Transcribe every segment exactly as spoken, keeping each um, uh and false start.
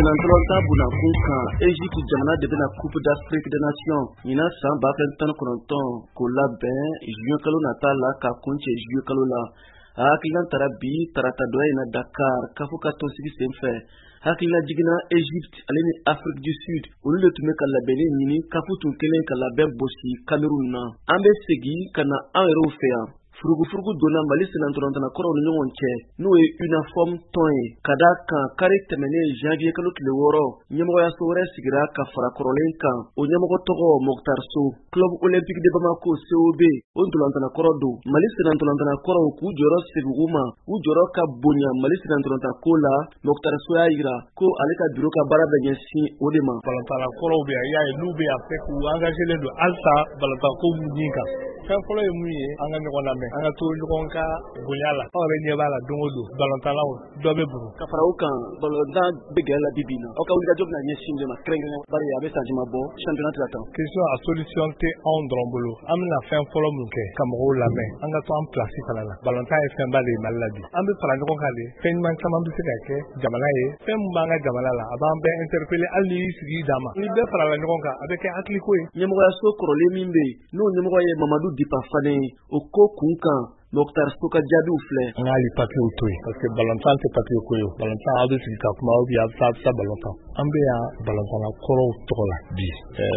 Senantolanta Bunakunka, Égypte jamana de bena Coupe d'Afrique des Nations. Ina san ba fen tan kononton ko labɛn juin kalo nata la ka kunche juin kalo la. Hakilan tarabi tarata doya ina Dakar kafu ka tonsigi senfɛ. Hakilina jigina Égypte ale ni Afrique du Sud olu de tun bɛ ka labɛnni ɲini kafu tun kelen ka labɛn bosi Cameroun na. An bɛ segi ka na an yɛrɛw fɛ yan. Furugufurugu donna Mali senantolantana kɔrɔw ni ɲɔgɔn cɛ n'o ye uniform tɔn ye ka da kan kari tɛmɛnen janvier kalo tile wɔɔrɔ ɲɛmɔgɔyaso wɛrɛ sigira ka fara kɔrɔlen kan o ɲɛmɔgɔ tɔgɔ Mokhtar Sow Club Olympique de Bamako C O B o ntolantana kɔrɔ don Mali senantolantana kɔrɔw k'u jɔyɔrɔ segin u ma u jɔyɔrɔ ka bonya Mali senantolantana ko la Mokhtar Sow y'a yira ko ale ka biro ka baara bɛ ɲɛsin o de ma. Balantana kɔrɔw bɛ yan, y'a ye n'u bɛ yan fɛ k'u engagélen don halisa balantana ko b'u ɲin kan. Fɛn fɔlɔ ye mun ye an ka ɲɔgɔn lamɛn an ka to ɲɔgɔn ka bonya la aw yɛrɛ ɲɛ b'a la don o don balantalaw dɔ bɛ buru ka fara u kan balontan bɛ gɛrɛ la bibi na aw ka wulikajɔ bɛna ɲɛsin de ma kɛrɛnkɛrɛn bari a bɛ sanjima bɔ championnat tɛ ka tan. Question a solution tɛ anw dɔrɔn bolo an bɛna fɛn fɔlɔ mun kɛ ka mɔgɔw lamɛn an ka to an pilasi fana la balontan ye fɛnba de ye Mali la bi an bɛ fara ɲɔgɔn kan de fɛn ɲuman caman bɛ se ka kɛ jamana ye fɛn mun b'an ka jamana la a b'an bɛɛ interpeller hali n'i y'i sigi d'a ma ni bɛɛ farala ɲɔgɔn kan a bɛ kɛ hakiliko ye. Ɲɛmɔgɔyaso kɔrɔlen min bɛ yen n'o ɲɛmɔgɔ ye Mamadou Dipa Fane o ko kun kan Mokhtar Sow ka jaabiw filɛ. An k'ali papiyew to yen parce que balontan tɛ papiye ko ye balontan aw bɛ sigi ka kuma aw bɛ a bɛ taa a bɛ taa balontan an bɛ yan balontana kɔrɔw tɔgɔ la bi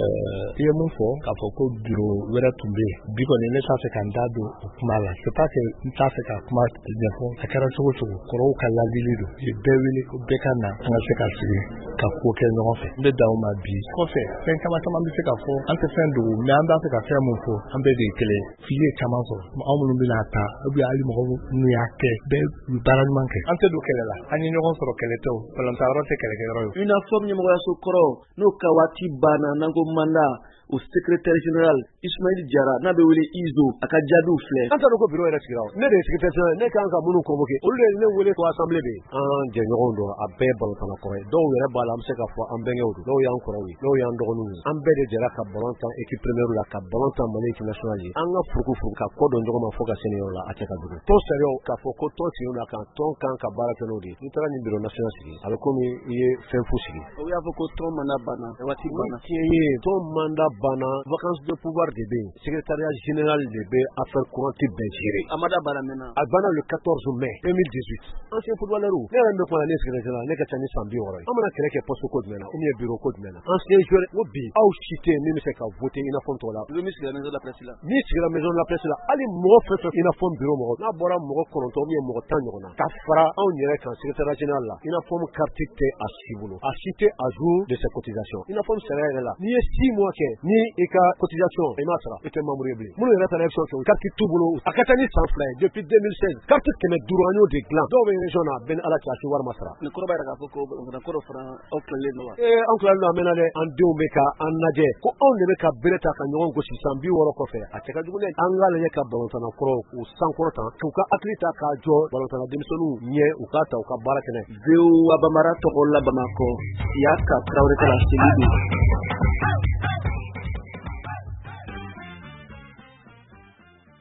i ye mun fɔ k'a fɔ ko biro wɛrɛ tun bɛ yen bi kɔni ne t'a fɛ ka n da don o kuma la c'est pas que n t'a fɛ ka kuma ɲɛfɔ a kɛra cogo cogo kɔrɔw ka ladili don i bɛɛ wele ko bɛɛ ka na an ka se ka sigi ka ko kɛ ɲɔgɔn fɛ n bɛ dan o ma bi kɔfɛ fɛn caman caman bɛ se ka fɔ an tɛ fɛn dogo mais an b'a fɛ ka fɛn mun fɔ an bɛɛ de ye kelen f'i ye caman sɔrɔ anw minnu bɛna ta ou bien hali mɔgɔ minnu y'a kɛ bɛɛ u baara ɲuman kɛ an tɛ don kɛlɛ la an ye ɲɔgɔn sɔrɔ kɛlɛ tɛ o balontan tɛ kɛlɛkɛyɔrɔ ye. Uniforme ɲɛmɔgɔyaso kɔrɔ n'o ka waati banna n'an ko manda o secrétaire général Ismaïl Diarra n'a bɛ wele Izo a ka jaabiw filɛ. An t'a dɔn ko bureau yɛrɛ sigira o ne de ye secrétaire général ne kan ka minnu convoqué olu de ye ne wele ko assemblée bɛ yen an jɛɲɔgɔnw don a bɛɛ balontan kɔrɔ ye dɔw yɛrɛ b'a la an bɛ se k'a fɔ an bɛnkɛw don dɔw y'an kɔrɔw ye dɔw y'an dɔgɔninw ye an bɛɛ de jɛra ka balontan équipe première la ka balontan Mali équipe nationale ye an ka furugufurugu ka kɔ dɔn ɲɔgɔn ma fo ka se nin yɔrɔ la a tɛ ka jugu tɔn sariyaw k'a fɔ ko tɔn sigir'o la kan tɔn kan ka baara kɛ n'o de ye n'i taara nin bureau national sigi a bɛ komi i ye fɛn fu sigi. O y'a fɔ ko tɔn manda banna waati banna. Tiɲɛ ye tɔn manda banna vacances de pouvoir de bɛ yen secrétariat général de bɛ affaire courantes bɛɛ gérer. Amada banna maintenant. A banna le quatorze mai deux mille dix-huit. Ancien footballeur ne yɛrɛ bɛ kuma na ne ye secrétaire général ne ka ca ni san bi wɔɔrɔ ye. An mana kɛlɛ kɛ poste ko jumɛn na ou bien bureau ko jumɛn na. Ancien joueur ko bi aw si tɛ min bɛ se ka voter uniforme tɔgɔ la. Lu min sigira maison de la presse la. Min sigira maison de la presse la hali mɔgɔ fɛn fɛn uniforme bureau mɔgɔ n'a bɔra mɔgɔ kɔnɔntɔn ou bien mɔgɔ tan ɲɔgɔn na ka fara anw yɛrɛ kan secrétariat général la uniforme carte tɛ a si bolo a si tɛ à jour de ses cotisations. Uniforme sariya yɛrɛ la n'i ye six mois kɛ ni i ka cotisation i m'a sara i tɛ membre ye bilen. Minnu yɛrɛ taara élection kɛ o carte t'u bolo a ka ca ni san fila ye depuis deux mille seize carte kɛmɛ duuru an y'o de dilan dɔw bɛ région na bɛɛ ni ala cɛ a si wari ma sara. Nin kɔrɔ b'a yira k'a fɔ ko balontan kɔrɔ fana aw tilalen don wa. ee an tilalen don a mɛnna dɛ an denw bɛ ka an lajɛ ko anw de bɛ ka bere ta ka ɲɔgɔn gosi san bi wɔɔrɔ kɔfɛ a cɛ ka jugu dɛ an k'a lajɛ ka balontana kɔrɔ k'u sankɔrɔ tan k'u ka hakili ta k'a jɔ balontana denmisɛnninw ɲɛ u k'a ta u ka baara kɛnɛ. V O A Bamara tɔgɔ la Bamakɔ Siyaka Tarawele ka seli don.